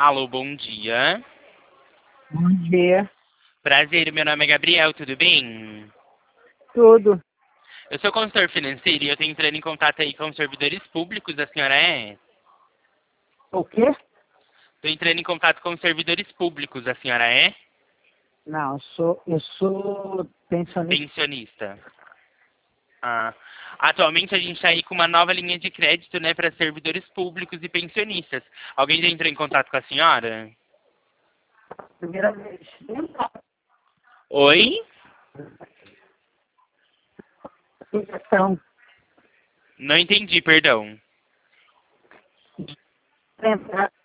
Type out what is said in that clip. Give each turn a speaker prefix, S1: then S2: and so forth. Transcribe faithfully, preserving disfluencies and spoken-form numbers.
S1: Alô, bom dia.
S2: Bom dia.
S1: Prazer, meu nome é Gabriel, tudo bem?
S2: Tudo.
S1: Eu sou consultor financeiro e eu estou entrando em contato aí com os servidores públicos, a senhora é?
S2: O quê?
S1: Estou entrando em contato com os servidores públicos, a senhora é?
S2: Não, eu sou, eu sou pensionista.
S1: Pensionista. Ah. Atualmente a gente está aí com uma nova linha de crédito, né, para servidores públicos e pensionistas. Alguém já entrou em contato com a senhora?
S2: Primeira vez.
S1: Oi?
S2: Então,
S1: Não entendi, perdão.
S2: lembrar